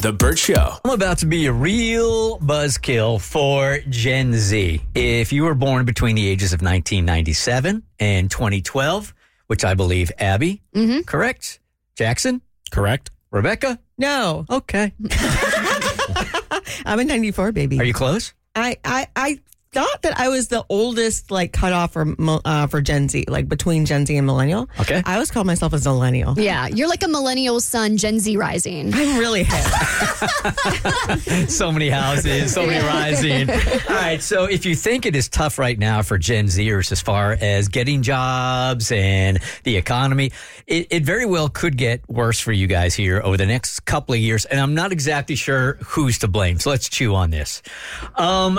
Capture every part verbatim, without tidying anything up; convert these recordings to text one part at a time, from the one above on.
The Burt Show. I'm about to be a real buzzkill for Gen Z. If you were born between the ages of nineteen ninety-seven and twenty twelve, which I believe Abby, mm-hmm. correct? Jackson? Correct. Rebecca? No. Okay. I'm a ninety-four baby. Are you close? I, I, I thought that I was the oldest, like, cutoff for uh, for Gen Z, like between Gen Z and millennial. Okay. I always call myself a zillennial. Yeah, you're like a millennial son, Gen Z rising. I'm really hip. So many houses, so many rising. All right, so if you think it is tough right now for Gen Zers as far as getting jobs and the economy, it, it very well could get worse for you guys here over the next couple of years. And I'm not exactly sure who's to blame. So let's chew on this. Um,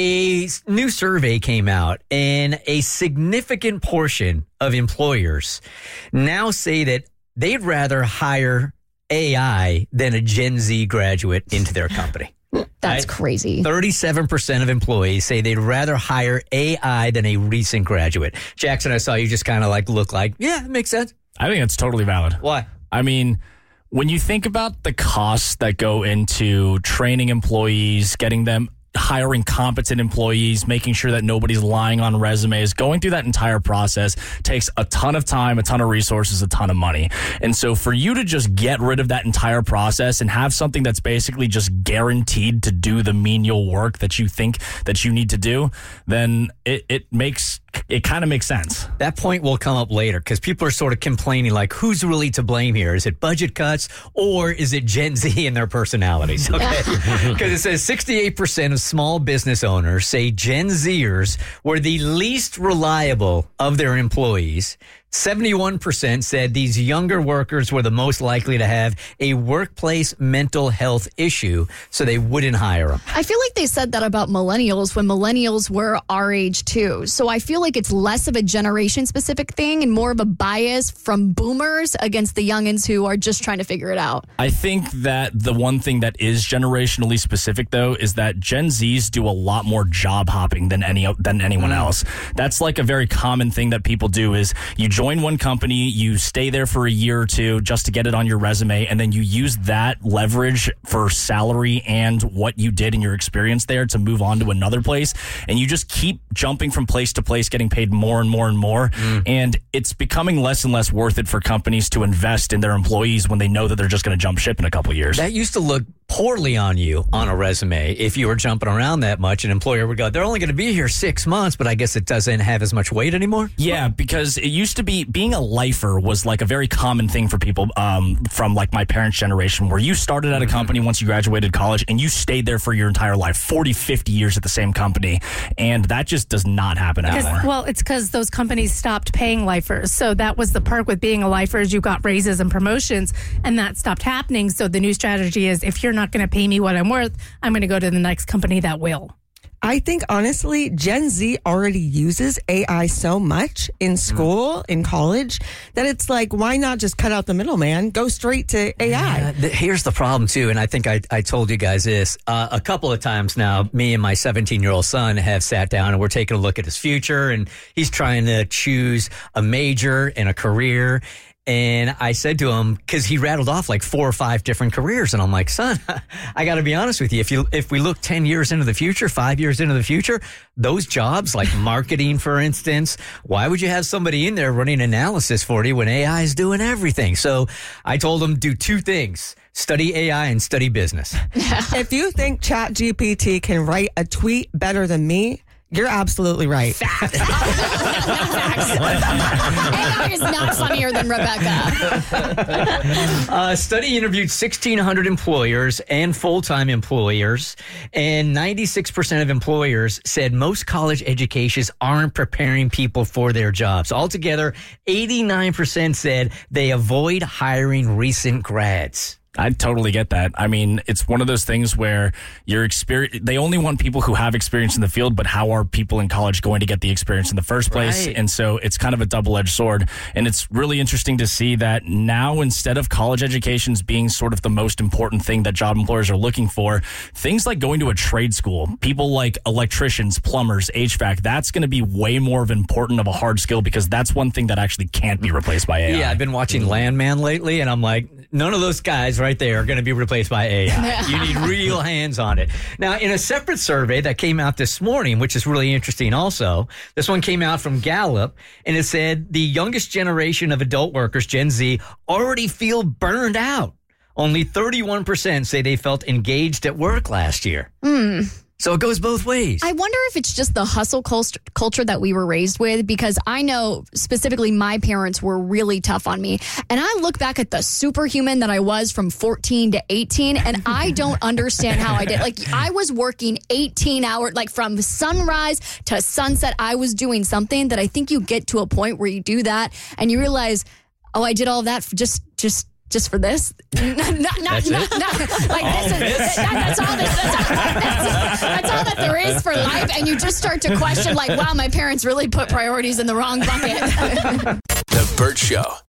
a new survey came out, and a significant portion of employers now say that they'd rather hire A I than a Gen Z graduate into their company. That's right? crazy. thirty-seven percent of employees say they'd rather hire A I than a recent graduate. Jackson, I saw you just kind of like look like, yeah, it makes sense. I think it's totally valid. Why? I mean, when you think about the costs that go into training employees, getting them hiring competent employees, making sure that nobody's lying on resumes, going through that entire process takes a ton of time, a ton of resources, a ton of money. And so for you to just get rid of that entire process and have something that's basically just guaranteed to do the menial work that you think that you need to do, then it, it makes it kind of makes sense. That point will come up later because people are sort of complaining like, who's really to blame here? Is it budget cuts or is it Gen Z and their personalities? Okay. Because it says sixty-eight percent of small business owners say Gen Zers were the least reliable of their employees. seventy-one percent said these younger workers were the most likely to have a workplace mental health issue, so they wouldn't hire them. I feel like they said that about millennials when millennials were our age too. So I feel like it's less of a generation specific thing and more of a bias from boomers against the youngins who are just trying to figure it out. I think that the one thing that is generationally specific, though, is that Gen Zs do a lot more job hopping than any than anyone mm. else. That's like a very common thing that people do is you join one company, you stay there for a year or two just to get it on your resume, and then you use that leverage for salary and what you did in your experience there to move on to another place. And you just keep jumping from place to place, getting paid more and more and more. Mm. And it's becoming less and less worth it for companies to invest in their employees when they know that they're just going to jump ship in a couple of years. That used to look poorly on you on a resume if you were jumping around that much. An employer would go, they're only going to be here six months, but I guess it doesn't have as much weight anymore. Yeah, because it used to be being a lifer was like a very common thing for people um, from like my parents' generation, where you started at a company once you graduated college and you stayed there for your entire life, forty, fifty years at the same company. And that just does not happen anymore. Well, it's because those companies stopped paying lifers. So that was the perk with being a lifer is you got raises and promotions, and that stopped happening. So the new strategy is if you're not going to pay me what I'm worth, I'm going to go to the next company that will. I think, honestly, Gen Z already uses A I so much in school, mm. in college, that it's like, why not just cut out the middleman, go straight to A I? Yeah, th- here's the problem, too, and I think I, I told you guys this. Uh, a couple of times now, me and my seventeen-year-old son have sat down and we're taking a look at his future, and he's trying to choose a major and a career. And I said to him, because he rattled off like four or five different careers. And I'm like, son, I got to be honest with you. If you if we look ten years into the future, five years into the future, those jobs like marketing, for instance, why would you have somebody in there running analysis for you when A I is doing everything? So I told him, do two things. Study A I and study business. If you think ChatGPT can write a tweet better than me, you're absolutely right. Facts. Facts. A I is not funnier than Rebecca. A study interviewed sixteen hundred employers and full-time employers, and ninety-six percent of employers said most college educations aren't preparing people for their jobs. Altogether, eighty-nine percent said they avoid hiring recent grads. I totally get that. I mean, it's one of those things where your experience, they only want people who have experience in the field, but how are people in college going to get the experience in the first place? Right. And so it's kind of a double-edged sword. And it's really interesting to see that now, instead of college educations being sort of the most important thing that job employers are looking for, things like going to a trade school, people like electricians, plumbers, H V A C, that's going to be way more of important of a hard skill, because that's one thing that actually can't be replaced by A I. Yeah, I've been watching Landman lately, and I'm like, none of those guys right there are going to be replaced by A I. You need real hands on it. Now, in a separate survey that came out this morning, which is really interesting also, this one came out from Gallup, and it said the youngest generation of adult workers, Gen Z, already feel burned out. Only thirty-one percent say they felt engaged at work last year. Hmm. So it goes both ways. I wonder if it's just the hustle cult- culture that we were raised with, because I know specifically my parents were really tough on me. And I look back at the superhuman that I was from fourteen to eighteen, and I don't understand how I did. Like, I was working eighteen hours, like from sunrise to sunset. I was doing something that I think you get to a point where you do that and you realize, oh, I did all of that for just, just, Just for this? Not, not, That's not, it? not, like this is, this? that, that's all this, that's, that's, that's all that there is for life. And you just start to question, like, wow, my parents really put priorities in the wrong bucket. The Burt Show.